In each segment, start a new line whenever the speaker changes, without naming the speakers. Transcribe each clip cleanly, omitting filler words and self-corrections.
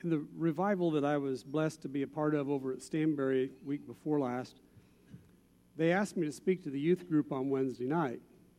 In the revival that I was blessed to be a part of over at Stanberry week before last, they asked me to speak to the youth group on Wednesday night.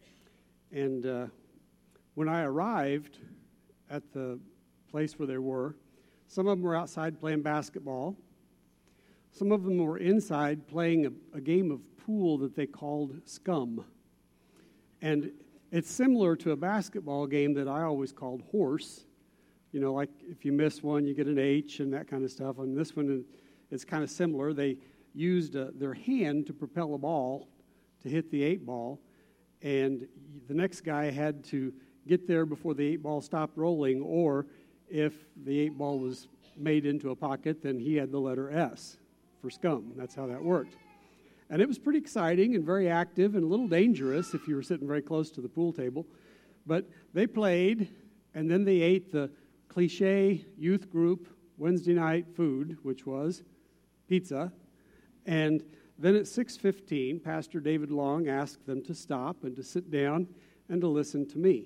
And when I arrived at the place where they were, some of them were outside playing basketball. Some of them were inside playing a game of pool that they called Scum. And it's similar to a basketball game that I always called Horse. You know, like if you miss one, you get an H and that kind of stuff. And this one, it's kind of similar. They used their hand to propel a ball to hit the 8-ball. And the next guy had to get there before the 8-ball stopped rolling. Or if the 8-ball was made into a pocket, then he had the letter S for Scum. That's how that worked. And it was pretty exciting and very active and a little dangerous if you were sitting very close to the pool table. But they played, and then they ate the cliche youth group Wednesday night food, which was pizza. And then at 6:15, Pastor David Long asked them to stop and to sit down and to listen to me.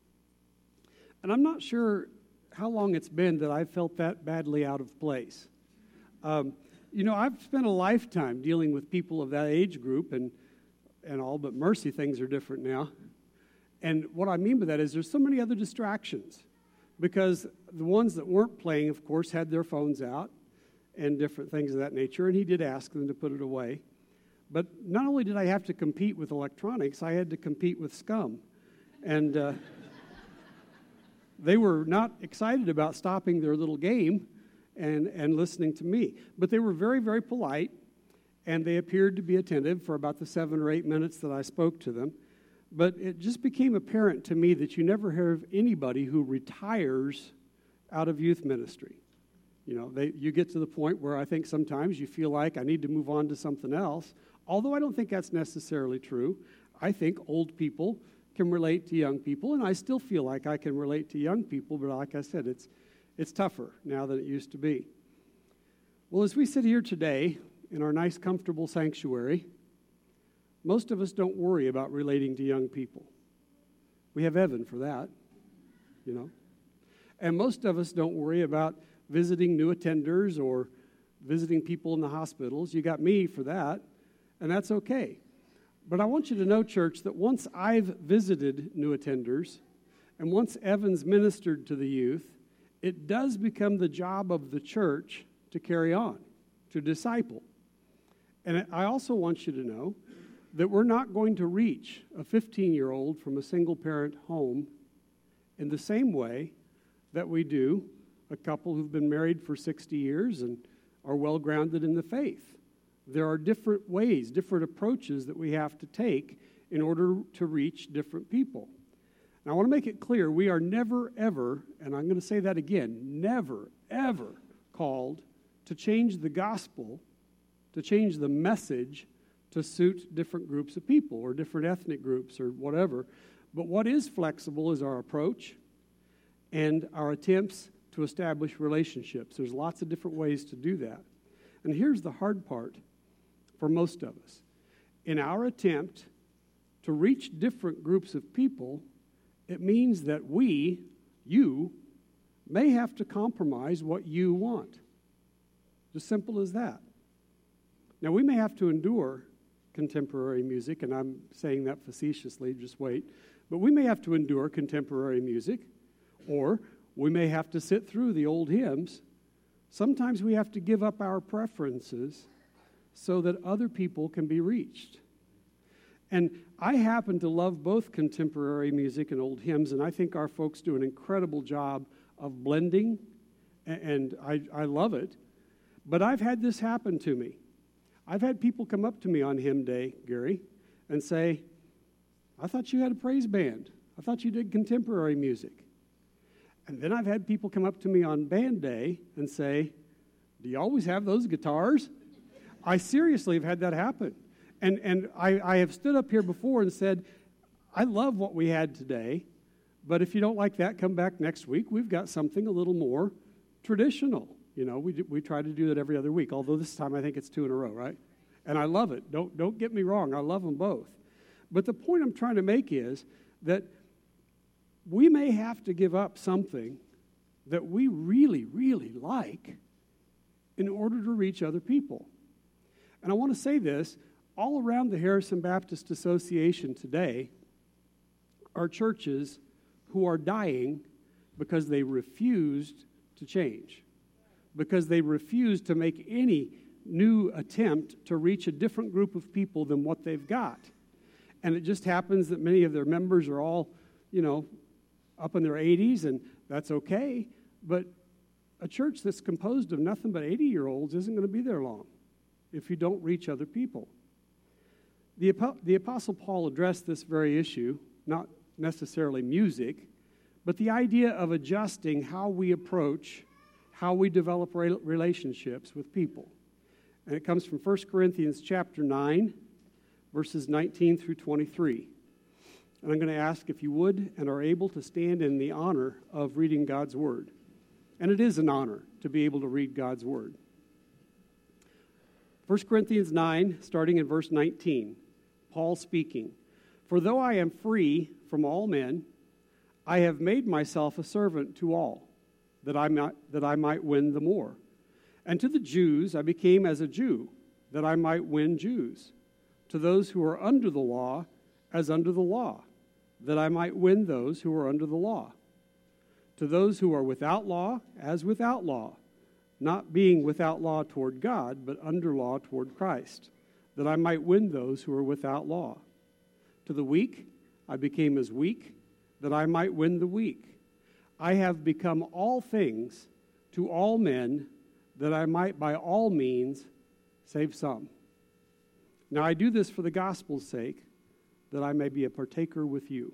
And I'm not sure how long it's been that I've felt that badly out of place. You know, I've spent a lifetime dealing with people of that age group and all, but mercy, things are different now. And what I mean by that is there's so many other distractions. Because the ones that weren't playing, of course, had their phones out and different things of that nature, and he did ask them to put it away. But not only did I have to compete with electronics, I had to compete with Scum. And they were not excited about stopping their little game and listening to me. But they were very, very polite, and they appeared to be attentive for about the 7 or 8 minutes that I spoke to them. But it just became apparent to me that you never have anybody who retires out of youth ministry. You know, you get to the point where I think sometimes you feel like I need to move on to something else, although I don't think that's necessarily true. I think old people can relate to young people, and I still feel like I can relate to young people, but like I said, it's tougher now than it used to be. Well, as we sit here today in our nice, comfortable sanctuary, most of us don't worry about relating to young people. We have Evan for that, you know. And most of us don't worry about visiting new attenders or visiting people in the hospitals. You got me for that, and that's okay. But I want you to know, church, that once I've visited new attenders and once Evan's ministered to the youth, it does become the job of the church to carry on, to disciple. And I also want you to know that we're not going to reach a 15-year-old from a single-parent home in the same way that we do a couple who've been married for 60 years and are well-grounded in the faith. There are different ways, different approaches that we have to take in order to reach different people. Now, I want to make it clear, we are never, ever, and I'm going to say that again, never, ever called to change the gospel, to change the message to suit different groups of people or different ethnic groups or whatever. But what is flexible is our approach and our attempts to establish relationships. There's lots of different ways to do that. And here's the hard part for most of us. In our attempt to reach different groups of people, it means that you, may have to compromise what you want. Just simple as that. Now, we may have to endure contemporary music, and I'm saying that facetiously, just wait. But we may have to endure contemporary music, or we may have to sit through the old hymns. Sometimes we have to give up our preferences so that other people can be reached. And I happen to love both contemporary music and old hymns, and I think our folks do an incredible job of blending, and I love it. But I've had this happen to me. I've had people come up to me on hymn day, Gary, and say, I thought you had a praise band. I thought you did contemporary music. And then I've had people come up to me on band day and say, do you always have those guitars? I seriously have had that happen. And I have stood up here before and said, I love what we had today, but if you don't like that, come back next week. We've got something a little more traditional. You know, we try to do that every other week, although this time I think it's 2 in a row, right? And I love it. Don't get me wrong. I love them both. But the point I'm trying to make is that we may have to give up something that we really, really like in order to reach other people. And I want to say this, all around the Harrison Baptist Association today are churches who are dying because they refused to change, because they refused to make any new attempt to reach a different group of people than what they've got. And it just happens that many of their members are all, up in their 80s, and that's okay. But a church that's composed of nothing but 80-year-olds isn't going to be there long if you don't reach other people. The Apostle Paul addressed this very issue, not necessarily music, but the idea of adjusting how we approach, how we develop relationships with people. And it comes from 1 Corinthians chapter 9, verses 19 through 23. And I'm going to ask if you would and are able to stand in the honor of reading God's Word. And it is an honor to be able to read God's Word. 1 Corinthians 9, starting in verse 19, Paul speaking, "For though I am free from all men, I have made myself a servant to all, that I might win the more. And to the Jews I became as a Jew, that I might win Jews. To those who are under the law, as under the law, that I might win those who are under the law. To those who are without law, as without law, not being without law toward God, but under law toward Christ, that I might win those who are without law. To the weak I became as weak, that I might win the weak. I have become all things to all men, that I might by all means save some. Now I do this for the gospel's sake, that I may be a partaker with you."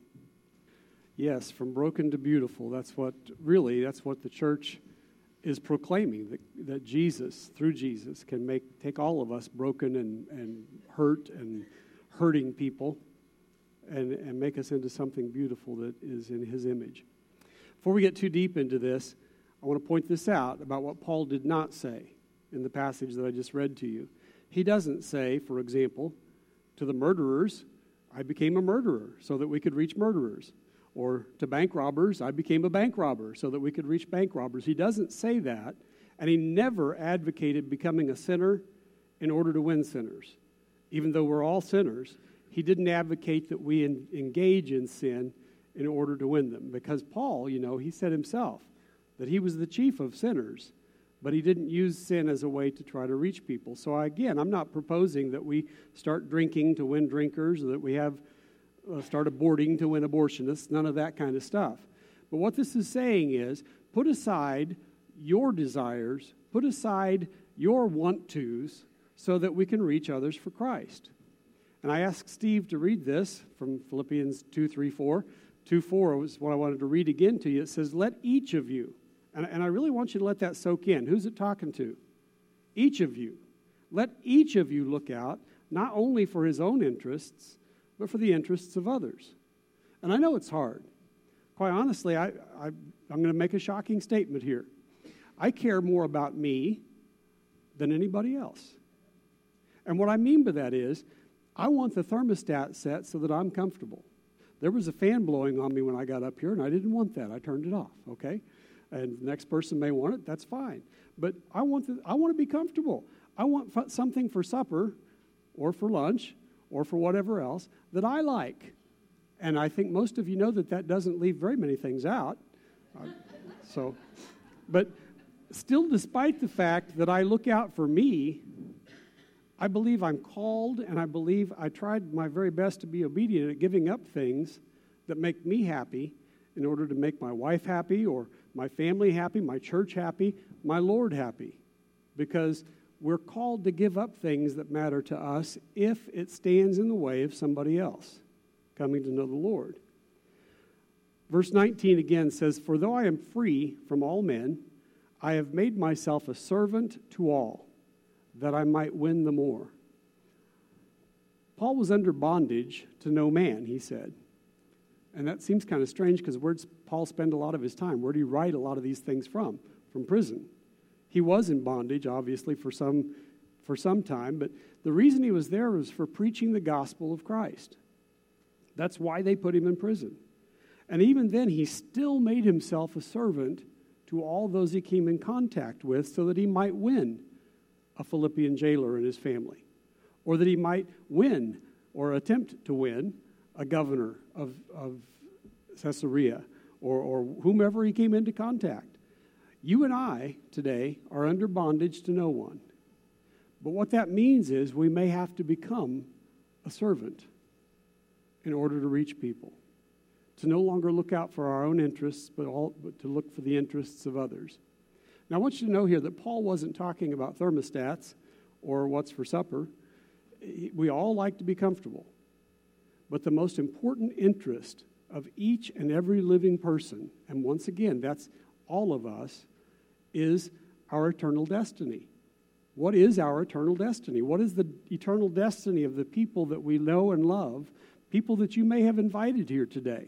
Yes, from broken to beautiful. That's what the church is proclaiming, that Jesus, through Jesus, can take all of us broken and hurt and hurting people and make us into something beautiful that is in his image. Before we get too deep into this, I want to point this out about what Paul did not say in the passage that I just read to you. He doesn't say, for example, to the murderers, I became a murderer so that we could reach murderers. Or to bank robbers, I became a bank robber so that we could reach bank robbers. He doesn't say that, and he never advocated becoming a sinner in order to win sinners. Even though we're all sinners, he didn't advocate that we engage in sin in order to win them. Because Paul, he said himself that he was the chief of sinners, but he didn't use sin as a way to try to reach people. So again, I'm not proposing that we start drinking to win drinkers, or that we have start aborting to win abortionists, none of that kind of stuff. But what this is saying is, put aside your desires, put aside your want-tos, so that we can reach others for Christ. And I asked Steve to read this from Philippians 2:3-4. 2:4 was what I wanted to read again to you. It says, "Let each of you," and I really want you to let that soak in. Who's it talking to? Each of you. Let each of you look out, not only for his own interests, but for the interests of others. And I know it's hard. Quite honestly, I'm going to make a shocking statement here. I care more about me than anybody else. And what I mean by that is, I want the thermostat set so that I'm comfortable. There was a fan blowing on me when I got up here, and I didn't want that. I turned it off, okay? And the next person may want it, that's fine. But I want to be comfortable. I want something for supper or for lunch or for whatever else that I like. And I think most of you know that doesn't leave very many things out. But still, despite the fact that I look out for me, I believe I'm called, and I believe I tried my very best to be obedient at giving up things that make me happy in order to make my wife happy, or my family happy, my church happy, my Lord happy. Because we're called to give up things that matter to us if it stands in the way of somebody else coming to know the Lord. Verse 19 again says, "For though I am free from all men, I have made myself a servant to all, that I might win the more." Paul was under bondage to no man, he said. And that seems kind of strange, because where does Paul spend a lot of his time? Where do you write a lot of these things from? From prison. He was in bondage, obviously, for some time, but the reason he was there was for preaching the gospel of Christ. That's why they put him in prison. And even then, he still made himself a servant to all those he came in contact with so that he might win a Philippian jailer and his family, or that he might win or attempt to win a governor of Caesarea, or whomever he came into contact. You and I today are under bondage to no one. But what that means is we may have to become a servant in order to reach people, to no longer look out for our own interests, but to look for the interests of others. Now, I want you to know here that Paul wasn't talking about thermostats or what's for supper. We all like to be comfortable. But the most important interest of each and every living person, and once again, that's all of us, is our eternal destiny. What is our eternal destiny? What is the eternal destiny of the people that we know and love, people that you may have invited here today?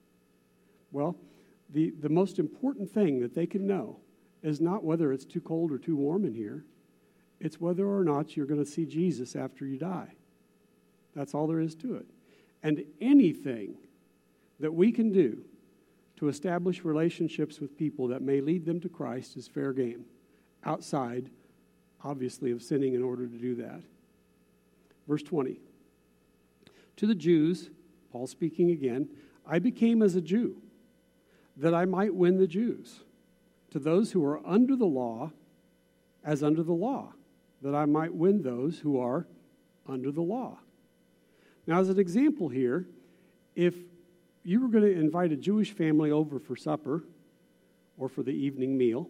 Well, the most important thing that they can know is not whether it's too cold or too warm in here. It's whether or not you're going to see Jesus after you die. That's all there is to it. And anything that we can do to establish relationships with people that may lead them to Christ is fair game, outside, obviously, of sinning in order to do that. Verse 20. To the Jews, Paul speaking again, I became as a Jew, that I might win the Jews. To those who are under the law, as under the law, that I might win those who are under the law. Now, as an example here, if you were going to invite a Jewish family over for supper or for the evening meal,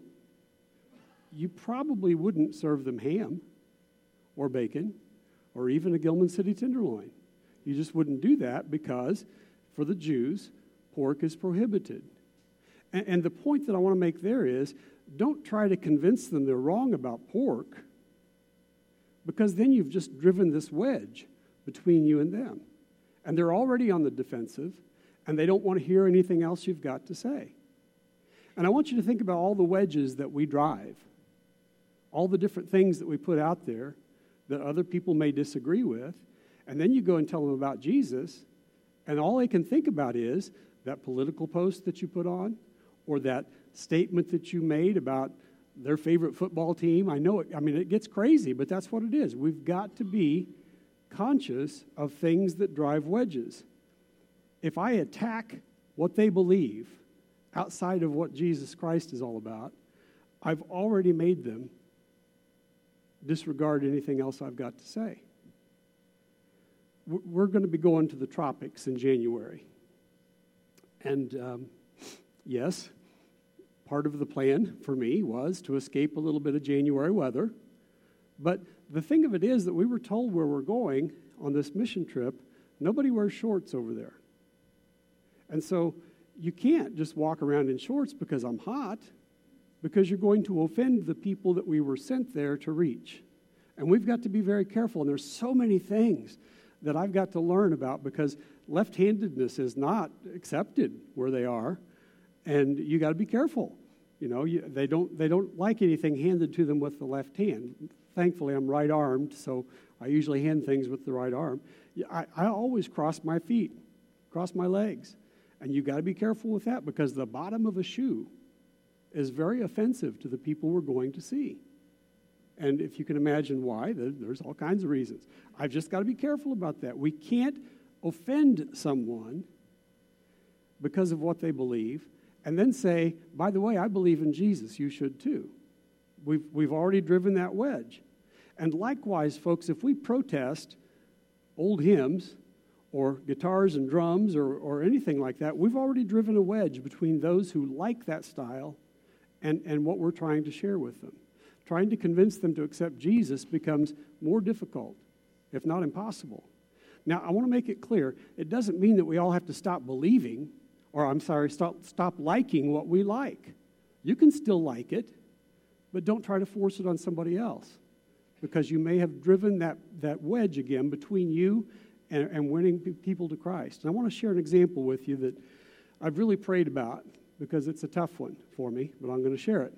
you probably wouldn't serve them ham or bacon or even a Gilman City tenderloin. You just wouldn't do that because for the Jews, pork is prohibited. And the point that I want to make there is, don't try to convince them they're wrong about pork, because then you've just driven this wedge between you and them. And they're already on the defensive, and they don't want to hear anything else you've got to say. And I want you to think about all the wedges that we drive, all the different things that we put out there that other people may disagree with, and then you go and tell them about Jesus, and all they can think about is that political post that you put on, or that statement that you made about their favorite football team. I know it, it gets crazy, but that's what it is. We've got to be conscious of things that drive wedges. If I attack what they believe outside of what Jesus Christ is all about, I've already made them disregard anything else I've got to say. We're going to be going to the tropics in January. And yes, part of the plan for me was to escape a little bit of January weather. But the thing of it is that we were told where we're going on this mission trip, nobody wears shorts over there. And so you can't just walk around in shorts because I'm hot, because you're going to offend the people that we were sent there to reach. And we've got to be very careful. And there's so many things that I've got to learn about, because left-handedness is not accepted where they are, and you got to be careful. You know, they don't like anything handed to them with the left hand. Thankfully, I'm right-armed, so I usually hand things with the right arm. I always cross my feet, cross my legs, and you got to be careful with that, because the bottom of a shoe is very offensive to the people we're going to see. And if you can imagine why, there's all kinds of reasons. I've just got to be careful about that. We can't offend someone because of what they believe and then say, by the way, I believe in Jesus, you should too. We've already driven that wedge. And likewise, folks, if we protest old hymns or guitars and drums or anything like that, we've already driven a wedge between those who like that style and what we're trying to share with them. Trying to convince them to accept Jesus becomes more difficult, if not impossible. Now, I want to make it clear, it doesn't mean that we all have to stop believing, stop liking what we like. You can still like it, but don't try to force it on somebody else, because you may have driven that wedge again between you and winning people to Christ. And I want to share an example with you that I've really prayed about, because it's a tough one for me, but I'm going to share it.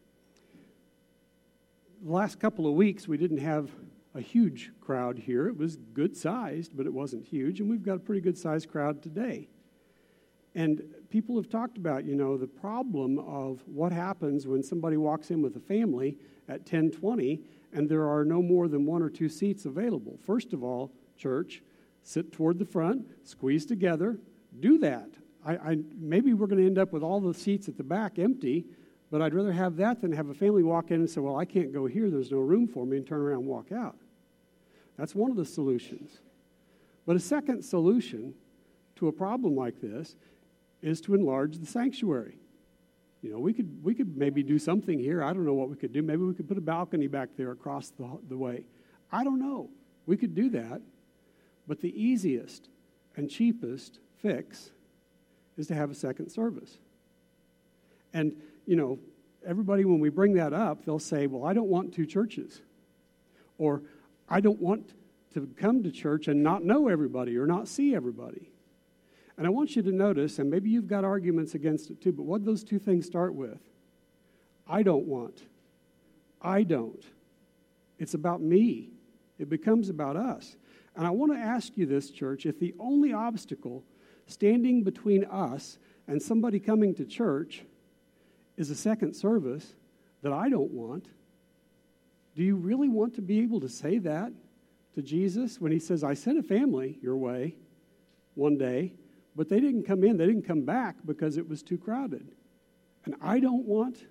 The last couple of weeks, we didn't have a huge crowd here. It was good-sized, but it wasn't huge, and we've got a pretty good-sized crowd today. And people have talked about, the problem of what happens when somebody walks in with a family at 10:20 and there are no more than 1 or 2 seats available. First of all, church, sit toward the front, squeeze together, do that. Maybe we're going to end up with all the seats at the back empty, but I'd rather have that than have a family walk in and say, well, I can't go here, there's no room for me, and turn around and walk out. That's one of the solutions. But a second solution to a problem like this is to enlarge the sanctuary. We could maybe do something here. I don't know what we could do. Maybe we could put a balcony back there across the way. I don't know. We could do that. But the easiest and cheapest fix is to have a second service. And, everybody, when we bring that up, they'll say, well, I don't want 2 churches. Or I don't want to come to church and not know everybody or not see everybody. And I want you to notice, and maybe you've got arguments against it too, but what those 2 things start with? I don't want. I don't. It's about me. It becomes about us. And I want to ask you this, church, if the only obstacle standing between us and somebody coming to church is a second service that I don't want, do you really want to be able to say that to Jesus when he says, I sent a family your way one day, but they didn't come in, they didn't come back because it was too crowded. And I don't want.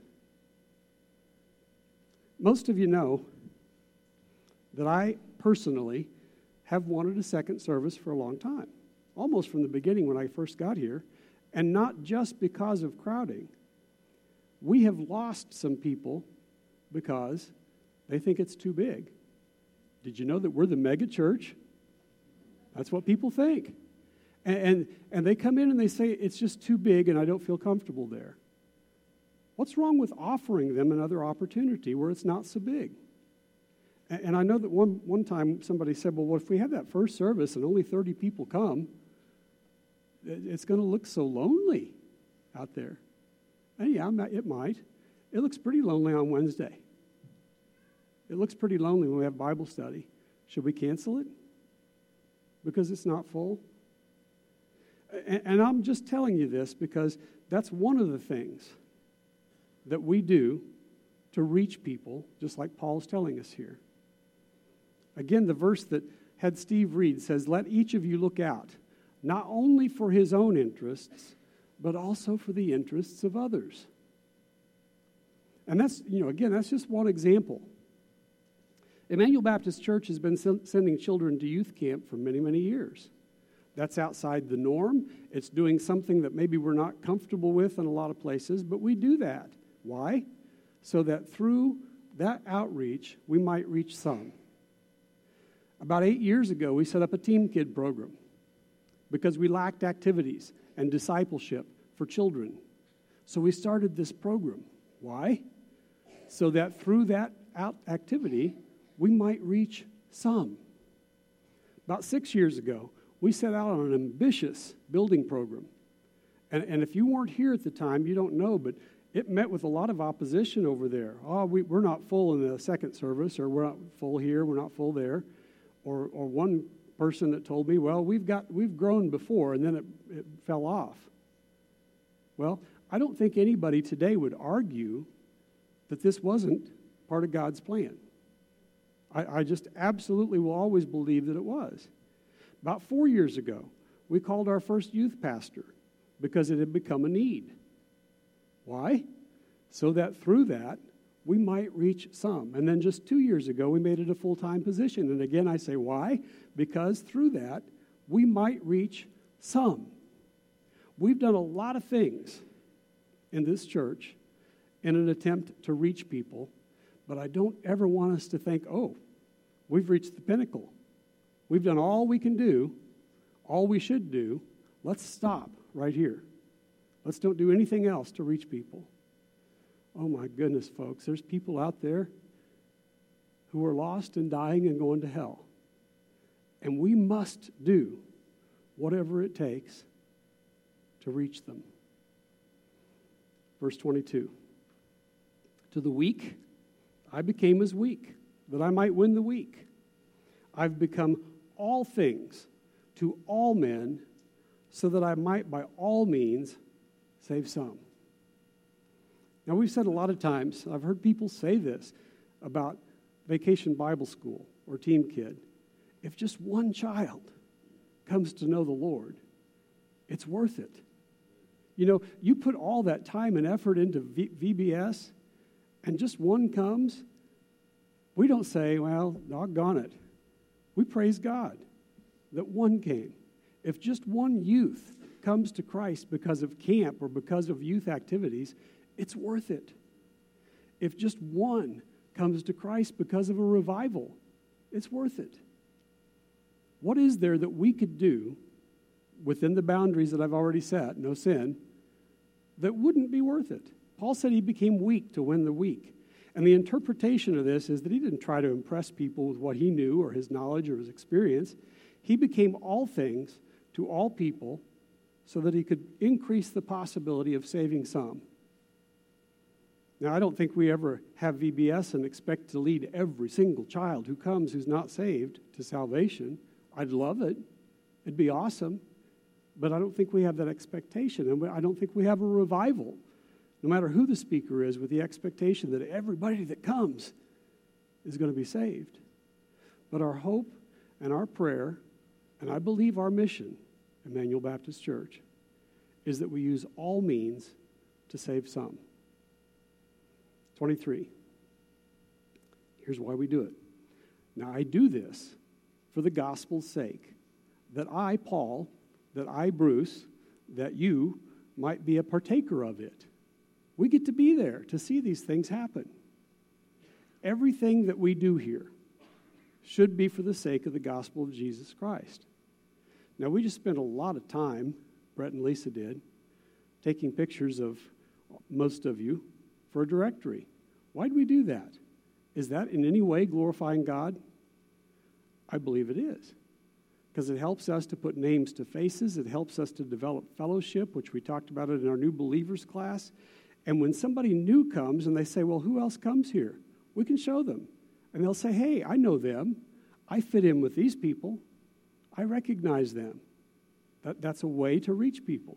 Most of you know that I personally have wanted a second service for a long time, almost from the beginning when I first got here, and not just because of crowding. We have lost some people because they think it's too big. Did you know that we're the mega church? That's what people think. And they come in and they say, it's just too big and I don't feel comfortable there. What's wrong with offering them another opportunity where it's not so big? And I know that one time somebody said, well, if we have that first service and only 30 people come, it's going to look so lonely out there. And yeah, it might. It looks pretty lonely on Wednesday. It looks pretty lonely when we have Bible study. Should we cancel it? Because it's not full? And I'm just telling you this because that's one of the things that we do to reach people, just like Paul's telling us here. Again, the verse that had Steve read says, let each of you look out, not only for his own interests, but also for the interests of others. And that's, again, that's just one example. Emmanuel Baptist Church has been sending children to youth camp for many, many years. That's outside the norm. It's doing something that maybe we're not comfortable with in a lot of places, but we do that. Why? So that through that outreach, we might reach some. About 8 years ago, we set up a Team Kid program because we lacked activities and discipleship for children. So we started this program. Why? So that through that activity, we might reach some. About 6 years ago, we set out on an ambitious building program. And if you weren't here at the time, you don't know, but it met with a lot of opposition over there. Oh, we're not full in the second service, or we're not full here, we're not full there. Or one person that told me, well, we've grown before, and then it fell off. Well, I don't think anybody today would argue that this wasn't part of God's plan. I just absolutely will always believe that it was. About 4 years ago, we called our first youth pastor because it had become a need. Why? So that through that, we might reach some. And then just 2 years ago, we made it a full-time position. And again, I say, why? Because through that, we might reach some. We've done a lot of things in this church in an attempt to reach people, but I don't ever want us to think, oh, we've reached the pinnacle. We've done all we can do, all we should do. Let's stop right here. Let's don't do anything else to reach people. Oh my goodness, folks, there's people out there who are lost and dying and going to hell. And we must do whatever it takes to reach them. Verse 22. To the weak, I became as weak, that I might win the weak. I've become all things to all men, so that I might by all means save some. Now, we've said a lot of times, I've heard people say this about Vacation Bible School or Team Kid. If just one child comes to know the Lord, it's worth it. You know, you put all that time and effort into VBS, and just one comes, we don't say, well, doggone it. We praise God that one came. If just one youth comes to Christ because of camp or because of youth activities, it's worth it. If just one comes to Christ because of a revival, it's worth it. What is there that we could do within the boundaries that I've already set, no sin, that wouldn't be worth it? Paul said he became weak to win the weak. And the interpretation of this is that he didn't try to impress people with what he knew or his knowledge or his experience. He became all things to all people so that he could increase the possibility of saving some. Now, I don't think we ever have VBS and expect to lead every single child who comes who's not saved to salvation. I'd love it. It'd be awesome. But I don't think we have that expectation. And I don't think we have a revival, no matter who the speaker is, with the expectation that everybody that comes is going to be saved. But our hope and our prayer, and I believe our mission, Emmanuel Baptist Church, is that we use all means to save some. 23. Here's why we do it. Now, I do this for the gospel's sake, that I, Paul, that I, Bruce, that you might be a partaker of it. We get to be there to see these things happen. Everything that we do here should be for the sake of the gospel of Jesus Christ. Now, we just spent a lot of time, Brett and Lisa did, taking pictures of most of you for a directory. Why do we do that? Is that in any way glorifying God? I believe it is. Because it helps us to put names to faces. It helps us to develop fellowship, which we talked about it in our new believers class. And when somebody new comes and they say, well, who else comes here? We can show them. And they'll say, hey, I know them. I fit in with these people. I recognize them. That's a way to reach people.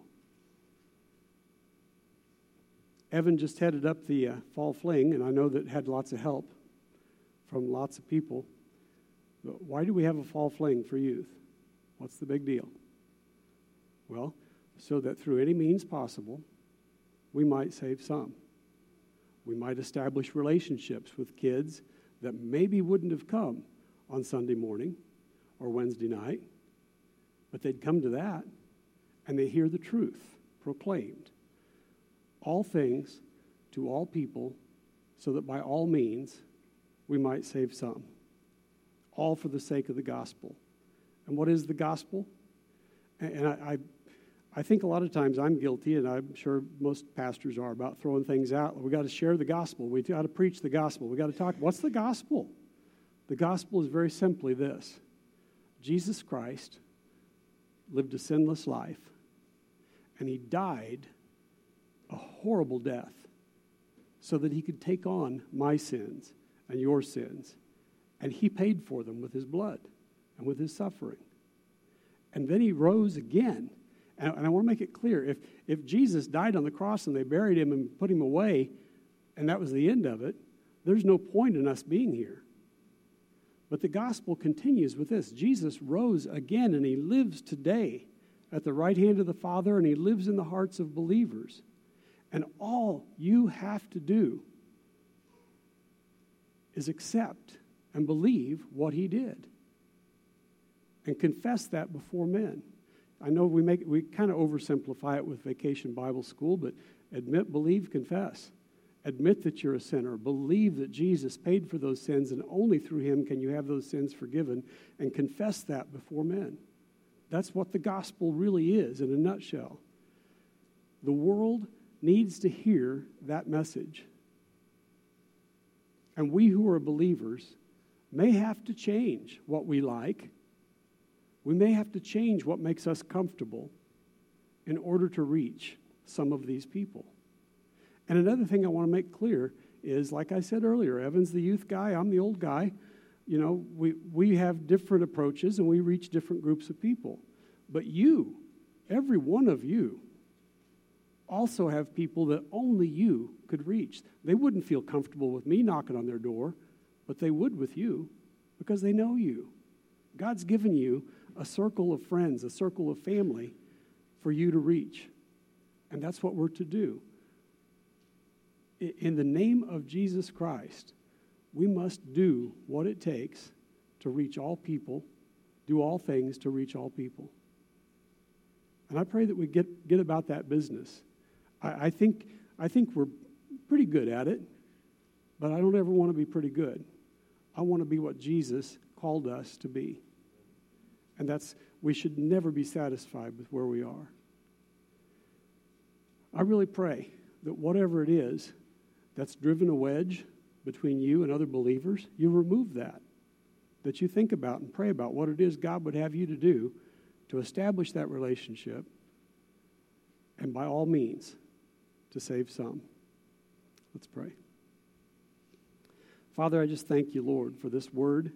Evan just headed up the Fall Fling, and I know that had lots of help from lots of people. But why do we have a Fall Fling for youth? What's the big deal? Well, so that through any means possible, we might save some. We might establish relationships with kids that maybe wouldn't have come on Sunday morning or Wednesday night, but they'd come to that, and they hear the truth proclaimed. All things to all people, so that by all means we might save some. All for the sake of the gospel. And what is the gospel? And I think a lot of times I'm guilty, and I'm sure most pastors are, about throwing things out. We got to share the gospel. We got to preach the gospel. We got to talk. What's the gospel? The gospel is very simply this: Jesus Christ lived a sinless life, and he died a horrible death so that he could take on my sins and your sins. And he paid for them with his blood and with his suffering. And then he rose again. And I want to make it clear, if Jesus died on the cross and they buried him and put him away, and that was the end of it, there's no point in us being here. But the gospel continues with this: Jesus rose again, and he lives today at the right hand of the Father, and he lives in the hearts of believers. And all you have to do is accept and believe what he did and confess that before men. I know we kind of oversimplify it with Vacation Bible School, but admit, believe, confess. Admit that you're a sinner. Believe that Jesus paid for those sins, and only through him can you have those sins forgiven, and confess that before men. That's what the gospel really is in a nutshell. The world needs to hear that message. And we who are believers may have to change what we like. We may have to change what makes us comfortable in order to reach some of these people. And another thing I want to make clear is, like I said earlier, Evan's the youth guy, I'm the old guy. You know, we have different approaches and we reach different groups of people. But you every one of you also have people that only you could reach. They wouldn't feel comfortable with me knocking on their door, but they would with you because they know you. God's given you a circle of friends, a circle of family for you to reach. And that's what we're to do. In the name of Jesus Christ, we must do what it takes to reach all people, do all things to reach all people. And I pray that we get about that business. I think we're pretty good at it, but I don't ever want to be pretty good. I want to be what Jesus called us to be. And we should never be satisfied with where we are. I really pray that whatever it is that's driven a wedge between you and other believers, you remove that you think about and pray about what it is God would have you to do to establish that relationship, and by all means, to save some. Let's pray. Father, I just thank you, Lord, for this word.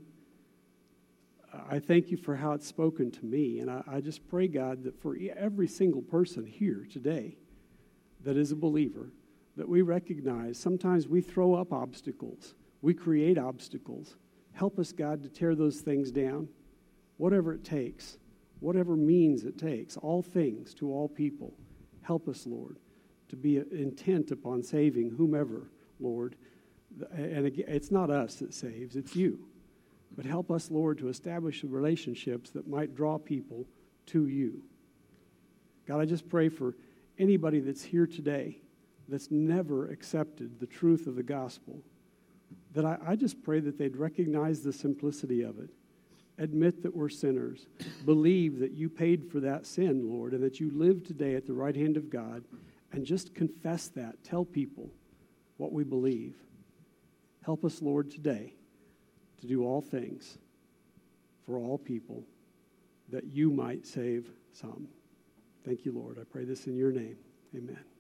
I thank you for how it's spoken to me, and I just pray, God, that for every single person here today that is a believer, that we recognize sometimes we throw up obstacles. We create obstacles. Help us, God, to tear those things down, whatever it takes, whatever means it takes, all things to all people. Help us, Lord, to be intent upon saving whomever, Lord. And again, it's not us that saves, it's you. But help us, Lord, to establish relationships that might draw people to you. God, I just pray for anybody that's here today that's never accepted the truth of the gospel, that I just pray that they'd recognize the simplicity of it, admit that we're sinners, believe that you paid for that sin, Lord, and that you live today at the right hand of God, and just confess that. Tell people what we believe. Help us, Lord, today to do all things for all people, that you might save some. Thank you, Lord. I pray this in your name. Amen.